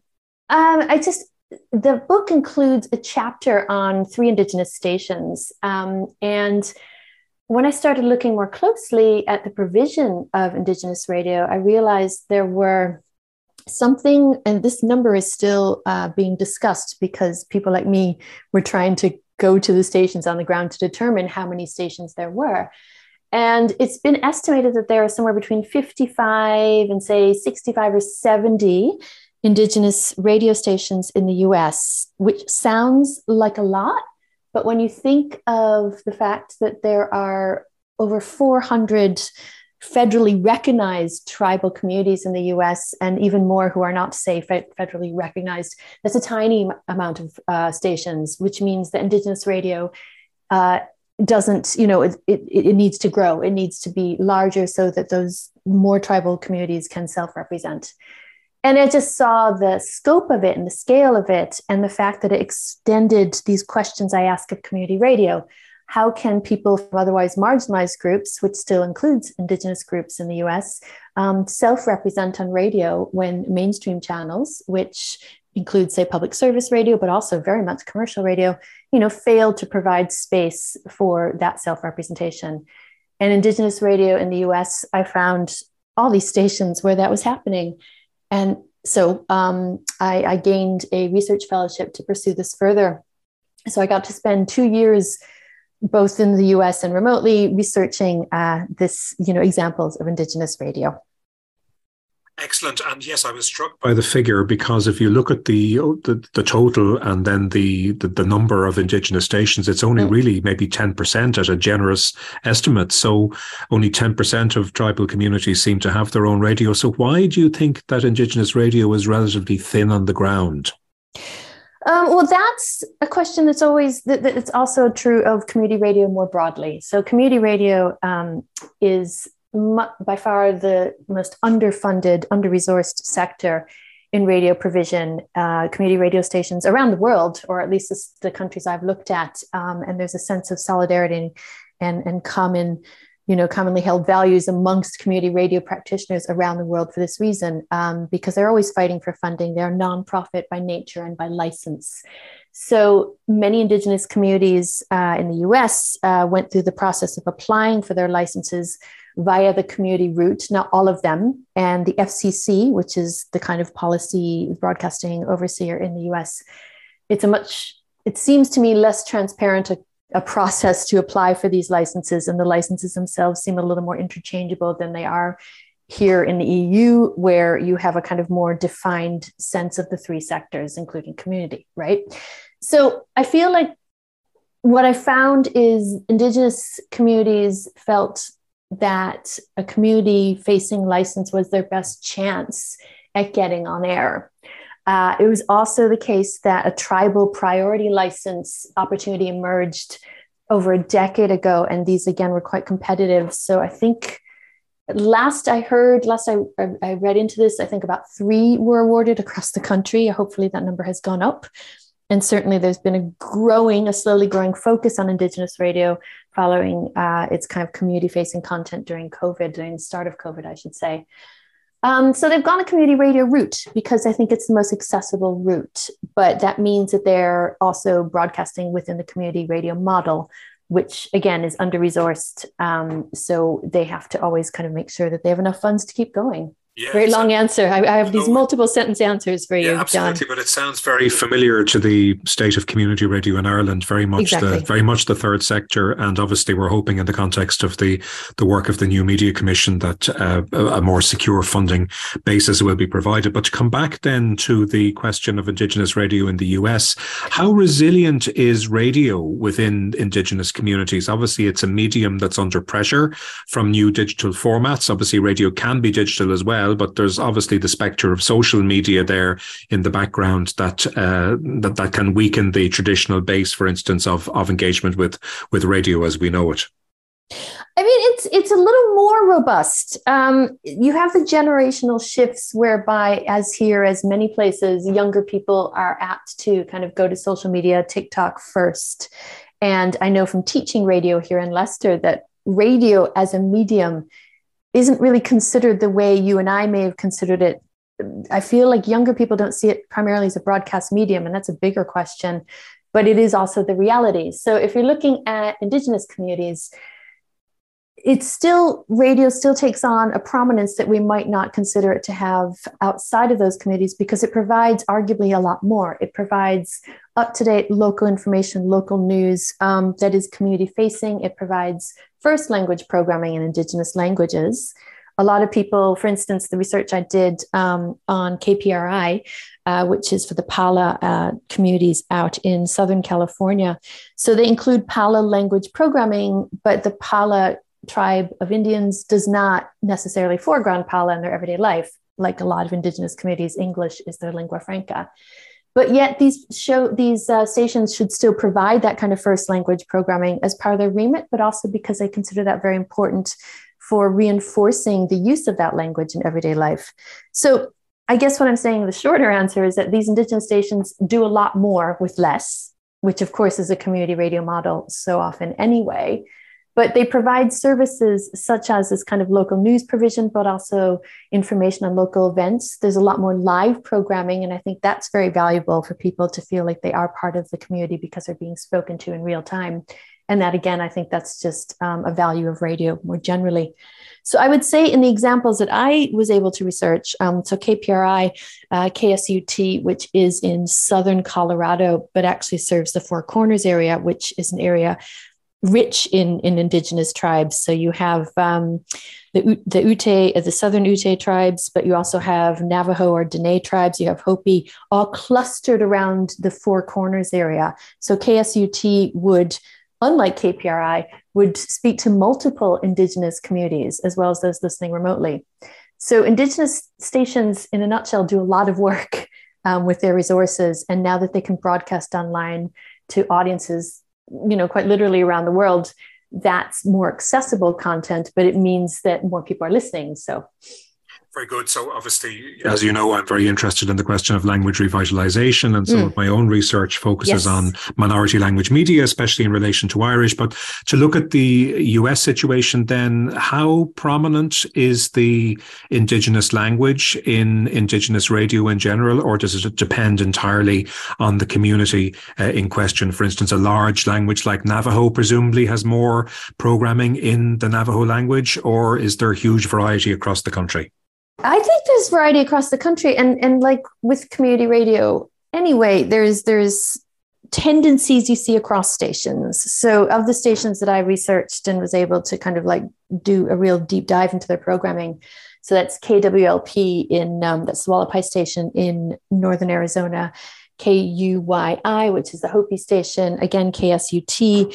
the book includes a chapter on 3 Indigenous stations. And when I started looking more closely at the provision of Indigenous radio, I realized there were something, and this number is still being discussed because people like me were trying to go to the stations on the ground to determine how many stations there were. And it's been estimated that there are somewhere between 55 and say 65 or 70 Indigenous radio stations in the US, which sounds like a lot. But when you think of the fact that there are over 400 federally recognized tribal communities in the US, and even more who are not, say, federally recognized, that's a tiny amount of stations, which means that Indigenous radio doesn't, it needs to grow. It needs to be larger so that those more tribal communities can self-represent. And I just saw the scope of it and the scale of it and the fact that it extended these questions I ask of community radio. How can people from otherwise marginalized groups, which still includes Indigenous groups in the US, self-represent on radio when mainstream channels, which include, say, public service radio, but also very much commercial radio, fail to provide space for that self-representation. And Indigenous radio in the US, I found all these stations where that was happening. And so I gained a research fellowship to pursue this further. So I got to spend 2 years both in the US and remotely researching this, examples of Indigenous radio. Excellent. And yes, I was struck by the figure because if you look at the total and then the number of Indigenous stations, it's only really maybe 10% at a generous estimate. So only 10% of tribal communities seem to have their own radio. So why do you think that Indigenous radio is relatively thin on the ground? Well, that's a question that's it's also true of community radio more broadly. So community radio is by far the most underfunded, under-resourced sector in radio provision, community radio stations around the world, or at least the countries I've looked at. And there's a sense of solidarity and common, commonly held values amongst community radio practitioners around the world for this reason, because they're always fighting for funding. They're nonprofit by nature and by license. So many Indigenous communities in the US went through the process of applying for their licenses via the community route, not all of them. And the FCC, which is the kind of policy broadcasting overseer in the US, it seems to me less transparent a process to apply for these licenses. And the licenses themselves seem a little more interchangeable than they are here in the EU, where you have a kind of more defined sense of the three sectors, including community, right? So I feel like what I found is Indigenous communities felt that a community-facing license was their best chance at getting on air. It was also the case that a tribal priority license opportunity emerged over a decade ago, and these again were quite competitive. So I think last I read into this, I think about 3 were awarded across the country. Hopefully that number has gone up. And certainly there's been a slowly growing focus on Indigenous radio following its kind of community-facing content during the start of COVID, I should say. So they've gone a community radio route because I think it's the most accessible route, but that means that they're also broadcasting within the community radio model, which again is under-resourced. So they have to always kind of make sure that they have enough funds to keep going. Yeah, very long answer. I have these multiple sentence answers for you, yeah, absolutely, John. But it sounds very familiar to the state of community radio in Ireland. Very much the third sector, and obviously we're hoping in the context of the work of the new Media Commission that a more secure funding basis will be provided. But to come back then to the question of Indigenous radio in the US, how resilient is radio within Indigenous communities? Obviously, it's a medium that's under pressure from new digital formats. Obviously, radio can be digital as well, but there's obviously the spectre of social media there in the background that can weaken the traditional base, for instance, of engagement with radio as we know it. I mean, it's a little more robust. You have the generational shifts whereby, as many places, younger people are apt to kind of go to social media, TikTok first. And I know from teaching radio here in Leicester that radio as a medium isn't really considered the way you and I may have considered it. I feel like younger people don't see it primarily as a broadcast medium, and that's a bigger question, but it is also the reality. So if you're looking at Indigenous communities, radio still takes on a prominence that we might not consider it to have outside of those communities, because it provides arguably a lot more. It provides up-to-date local information, local news that is community-facing. It provides first language programming in Indigenous languages. A lot of people, for instance, the research I did on KPRI, which is for the Pala communities out in Southern California. So they include Pala language programming, but the Pala tribe of Indians does not necessarily foreground Pala in their everyday life. Like a lot of Indigenous communities, English is their lingua franca. But yet these stations should still provide that kind of first language programming as part of their remit, but also because they consider that very important for reinforcing the use of that language in everyday life. So I guess what I'm saying, the shorter answer is that these Indigenous stations do a lot more with less, which of course is a community radio model so often anyway. But they provide services such as this kind of local news provision, but also information on local events. There's a lot more live programming, and I think that's very valuable for people to feel like they are part of the community because they're being spoken to in real time. And that, again, I think that's just a value of radio more generally. So I would say in the examples that I was able to research, so KPRI, KSUT, which is in southern Colorado, but actually serves the Four Corners area, which is an area rich in Indigenous tribes. So you have the Southern Ute tribes, but you also have Navajo or Dene tribes. You have Hopi, all clustered around the Four Corners area. So KSUT would, unlike KPRI, would speak to multiple Indigenous communities as well as those listening remotely. So Indigenous stations, in a nutshell, do a lot of work with their resources. And now that they can broadcast online to audiences, quite literally around the world, that's more accessible content, but it means that more people are listening. So. Very good. So obviously, as you know, I'm very interested in the question of language revitalization, and some of my own research focuses on minority language media, especially in relation to Irish. But to look at the US situation then, how prominent is the Indigenous language in Indigenous radio in general, or does it depend entirely on the community in question? For instance, a large language like Navajo presumably has more programming in the Navajo language, or is there a huge variety across the country? I think there's variety across the country, and like with community radio anyway, there's tendencies you see across stations. So of the stations that I researched and was able to kind of like do a real deep dive into their programming, so that's KWLP in that's the Wallapai station in northern Arizona, KUYI, which is the Hopi station, again KSUT,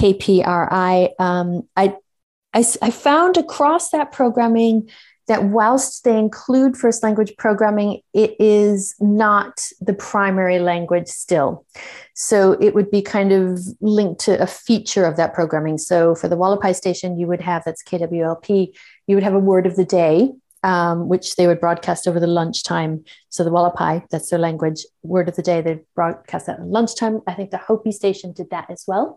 KPRI. I found across that programming that whilst they include first language programming, it is not the primary language still. So it would be kind of linked to a feature of that programming. So for the Wallapai station, you would have, that's KWLP, you would have a word of the day, which they would broadcast over the lunchtime. So the Wallapai, that's their language, word of the day, they'd broadcast that at lunchtime. I think the Hopi station did that as well.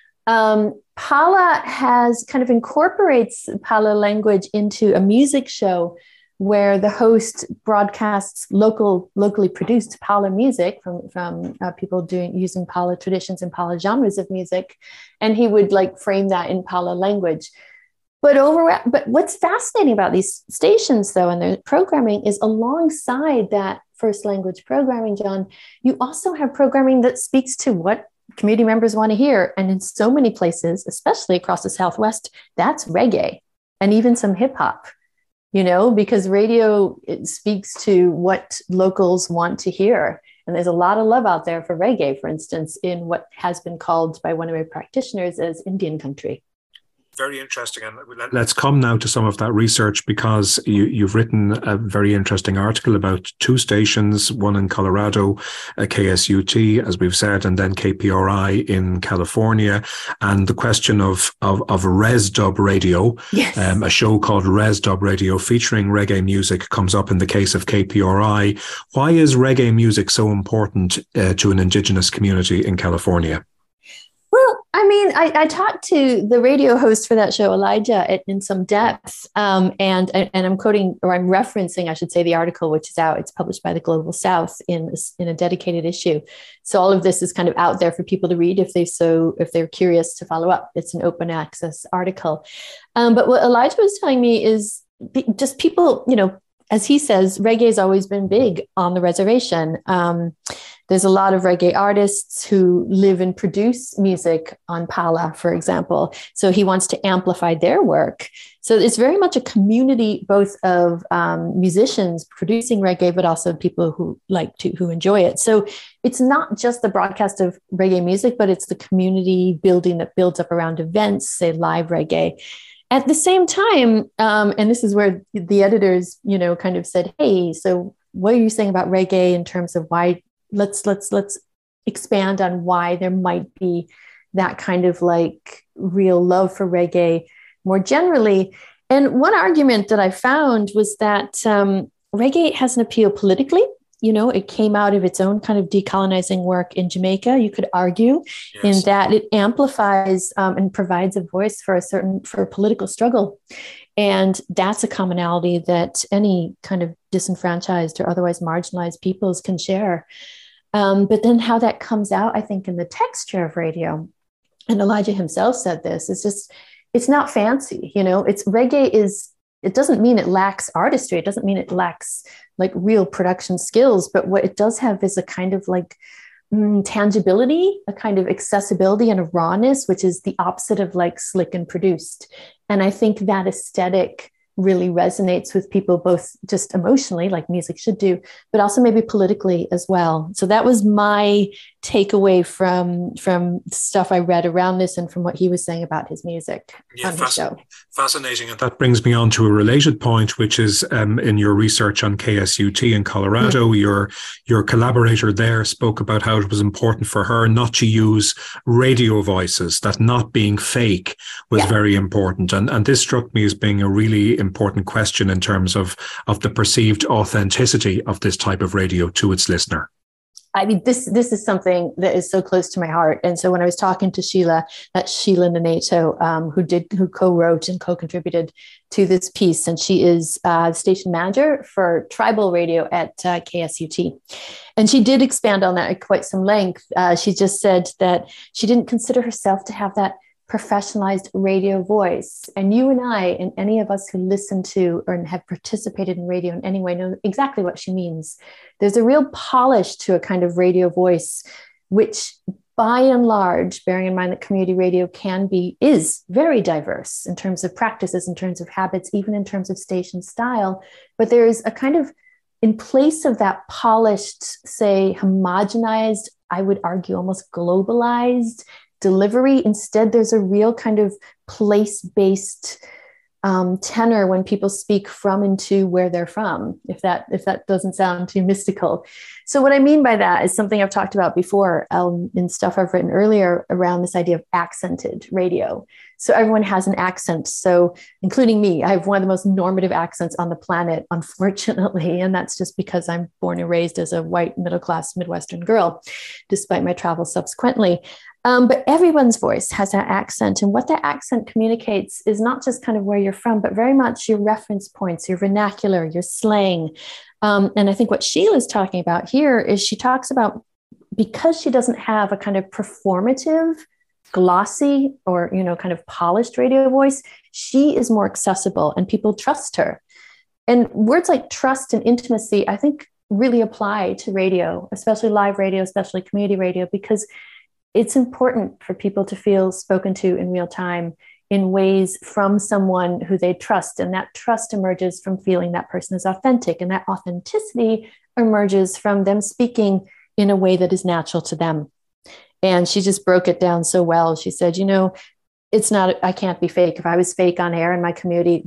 Pala has kind of incorporates Pala language into a music show where the host broadcasts locally produced Pala music from people using Pala traditions and Pala genres of music, and he would like frame that in Pala language. But what's fascinating about these stations, though, and their programming is alongside that first language programming, John, you also have programming that speaks to what community members want to hear. And in so many places, especially across the Southwest, that's reggae and even some hip hop, because radio, it speaks to what locals want to hear. And there's a lot of love out there for reggae, for instance, in what has been called by one of my practitioners as Indian country. Very interesting. And let's come now to some of that research, because you've written a very interesting article about two stations, one in Colorado, KSUT, as we've said, and then KPRI in California, and the question of Res Dub Radio. Yes. A show called Res Dub Radio featuring reggae music comes up in the case of KPRI. Why is reggae music so important to an Indigenous community in California? Well, I mean, I talked to the radio host for that show, Elijah, in some depth, and I'm quoting, or I'm referencing, I should say, the article, which is out. It's published by the Global South in a dedicated issue. So all of this is kind of out there for people to read if they're curious to follow up. It's an open access article. But what Elijah was telling me is just people, as he says, reggae has always been big on the reservation. There's a lot of reggae artists who live and produce music on Pala, for example. So he wants to amplify their work. So it's very much a community, both of musicians producing reggae, but also people who who enjoy it. So it's not just the broadcast of reggae music, but it's the community building that builds up around events, say live reggae. At the same time, and this is where the editors, kind of said, hey, so what are you saying about reggae in terms of why, let's expand on why there might be that kind of like real love for reggae more generally. And one argument that I found was that reggae has an appeal politically. It came out of its own kind of decolonizing work in Jamaica, you could argue, yes, in that it amplifies and provides a voice for a political struggle. And that's a commonality that any kind of disenfranchised or otherwise marginalized peoples can share. But then how that comes out, I think, in the texture of radio, and Elijah himself said this, it's not fancy, it's reggae it doesn't mean it lacks artistry. It doesn't mean it lacks like real production skills, but what it does have is a kind of like tangibility, a kind of accessibility and a rawness, which is the opposite of like slick and produced. And I think that aesthetic really resonates with people, both just emotionally, like music should do, but also maybe politically as well. So that was my take away from stuff I read around this and from what he was saying about his music on his show. Fascinating. And that brings me on to a related point, which is in your research on KSUT in Colorado, your collaborator there spoke about how it was important for her not to use radio voices, that not being fake was very important. And this struck me as being a really important question in terms of the perceived authenticity of this type of radio to its listener. I mean, this is something that is so close to my heart. And so when I was talking to Sheila, that's Sheila Nenato, who co-wrote and co-contributed to this piece, and she is station manager for tribal radio at KSUT. And she did expand on that at quite some length. She just said that she didn't consider herself to have that professionalized radio voice. And you and I, and any of us who listen to or have participated in radio in any way, know exactly what she means. There's a real polish to a kind of radio voice, which by and large, bearing in mind that community radio is very diverse in terms of practices, in terms of habits, even in terms of station style. But there's a kind of, in place of that polished, say, homogenized, I would argue almost globalized delivery, instead there's a real kind of place-based tenor when people speak from and to where they're from, if that doesn't sound too mystical. So what I mean by that is something I've talked about before in stuff I've written earlier around this idea of accented radio. So everyone has an accent. So including me, I have one of the most normative accents on the planet, unfortunately. And that's just because I'm born and raised as a white middle-class Midwestern girl, despite my travels subsequently. But everyone's voice has that accent. And what that accent communicates is not just kind of where you're from, but very much your reference points, your vernacular, your slang. And I think what Sheila's talking about here is she talks about, because she doesn't have a kind of performative, glossy, or, kind of polished radio voice, she is more accessible and people trust her. And words like trust and intimacy, I think, really apply to radio, especially live radio, especially community radio, because it's important for people to feel spoken to in real time in ways from someone who they trust. And that trust emerges from feeling that person is authentic. And that authenticity emerges from them speaking in a way that is natural to them. And she just broke it down so well. She said, it's not, I can't be fake. If I was fake on air in my community,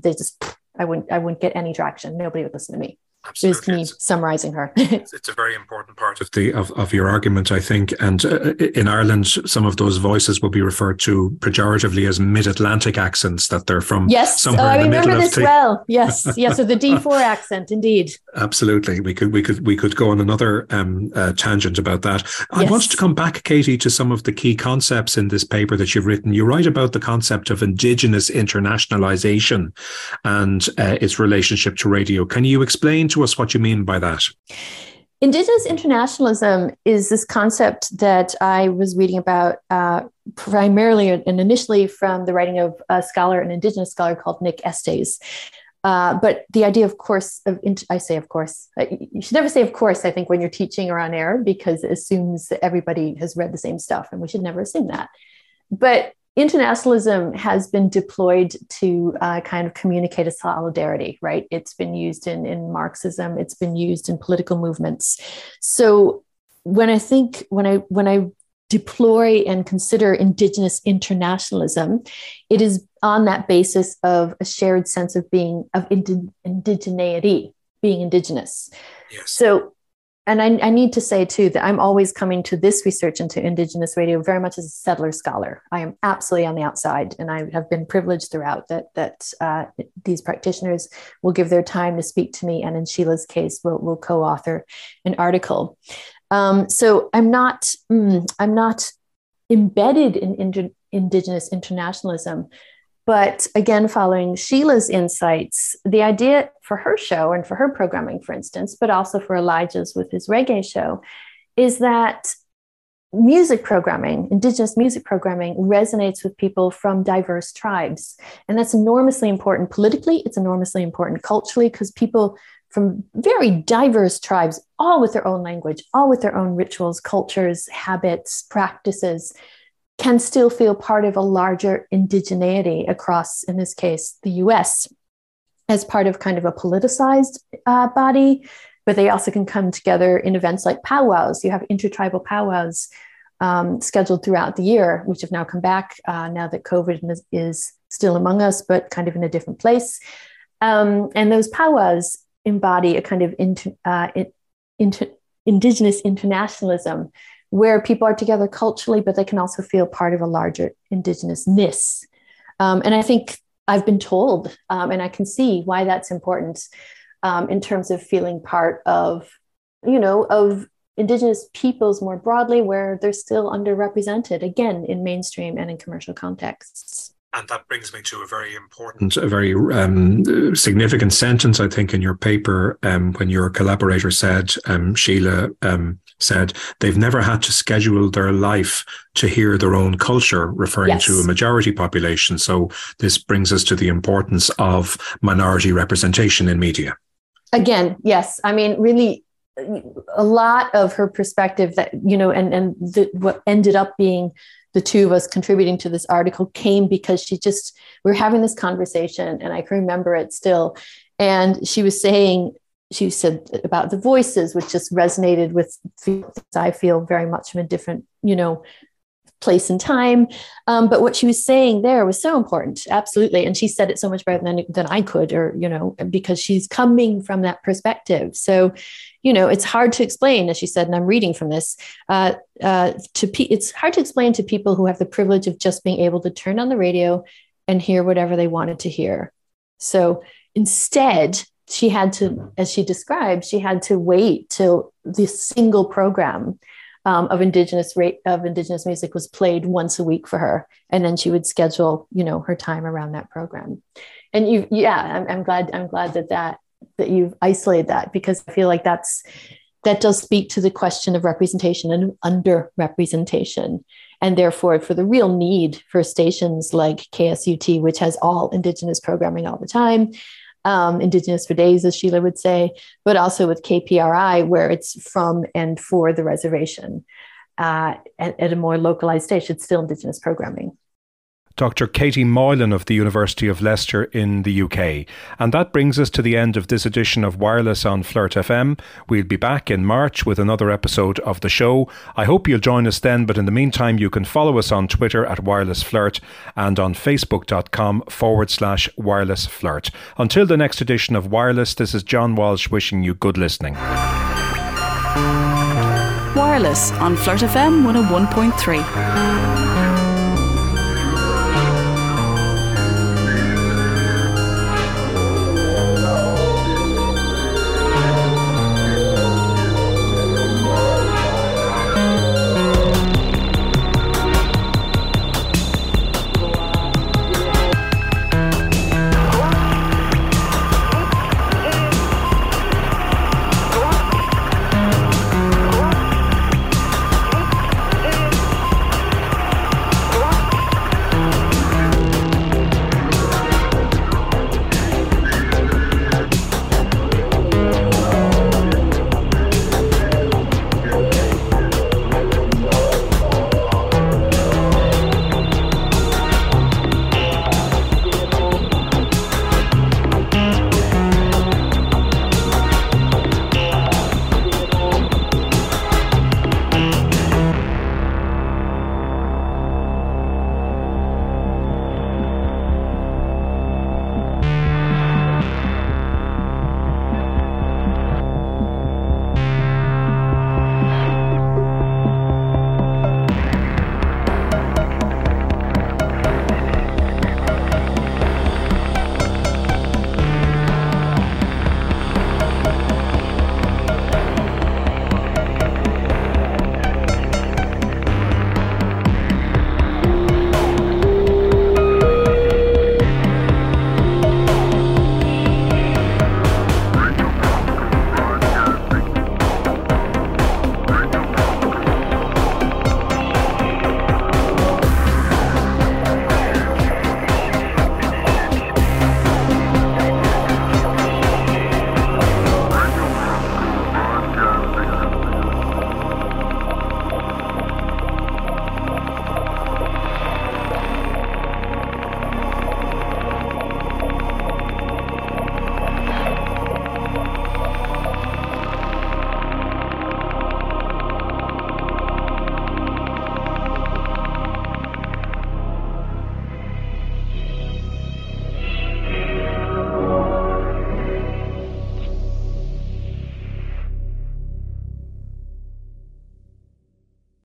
I wouldn't get any traction. Nobody would listen to me. Absolutely. Is me summarizing her. It's a very important part of your argument, I think. And in Ireland, some of those voices will be referred to pejoratively as mid-Atlantic accents, that they're from somewhere in the middle of. I remember this well. Yes, so the D4 accent, indeed. Absolutely, we could go on another tangent about that. I wanted to come back, Katie, to some of the key concepts in this paper that you've written. You write about the concept of Indigenous internationalization and its relationship to radio. Can you explain to us what you mean by that? Indigenous internationalism is this concept that I was reading about primarily and initially from the writing of an Indigenous scholar called Nick Estes. But the idea, of course, I say of course, you should never say of course, I think, when you're teaching or on air, because it assumes that everybody has read the same stuff, and we should never assume that. But internationalism has been deployed to kind of communicate a solidarity, right? It's been used in Marxism. It's been used in political movements. So when I deploy and consider Indigenous internationalism, it is on that basis of a shared sense of indigeneity, being Indigenous. Yes. So, and I need to say, too, that I'm always coming to this research into Indigenous radio very much as a settler scholar. I am absolutely on the outside, and I have been privileged throughout that these practitioners will give their time to speak to me, and in Sheila's case, will co-author an article. So I'm not embedded in Indigenous internationalism. But again, following Sheila's insights, the idea for her show and for her programming, for instance, but also for Elijah's with his reggae show, is that music programming, Indigenous music programming, resonates with people from diverse tribes. And that's enormously important politically. It's enormously important culturally, because people from very diverse tribes, all with their own language, all with their own rituals, cultures, habits, practices, can still feel part of a larger indigeneity across, in this case, the US, as part of kind of a politicized body, but they also can come together in events like powwows. You have intertribal powwows scheduled throughout the year, which have now come back now that COVID is still among us, but kind of in a different place. And those powwows embody a kind of Indigenous internationalism, where people are together culturally, but they can also feel part of a larger Indigenousness. And I think I've been told, and I can see why that's important in terms of feeling part of, of Indigenous peoples more broadly, where they're still underrepresented, again, in mainstream and in commercial contexts. And that brings me to a very important, a very significant sentence, I think, in your paper, when your collaborator said, Sheila said, they've never had to schedule their life to hear their own culture, referring to a majority population. So this brings us to the importance of minority representation in media. Again, yes. I mean, really, a lot of her perspective that, what ended up being the two of us contributing to this article came because we were having this conversation, and I can remember it still. And she said about the voices, which just resonated with, I feel very much in a different, place and time. But what she was saying there was so important. Absolutely. And she said it so much better than I could, or, because she's coming from that perspective. So, it's hard to explain, as she said, and I'm reading from this, it's hard to explain to people who have the privilege of just being able to turn on the radio and hear whatever they wanted to hear. So instead, she had to, as she described, she had to wait till the single program of Indigenous music was played once a week for her. And then she would schedule, her time around that program. And I'm glad that you've isolated that, because I feel like that does speak to the question of representation and underrepresentation, and therefore for the real need for stations like KSUT, which has all Indigenous programming all the time, Indigenous for days, as Sheila would say, but also with KPRI, where it's from and for the reservation. At a more localized stage, it's still Indigenous programming. Dr. Katie Moylan of the University of Leicester in the UK. And that brings us to the end of this edition of Wireless on Flirt FM. We'll be back in March with another episode of the show. I hope you'll join us then, but in the meantime, you can follow us on Twitter at Wireless Flirt and on Facebook.com/Wireless Flirt. Until the next edition of Wireless, this is John Walsh wishing you good listening. Wireless on Flirt FM 101.3.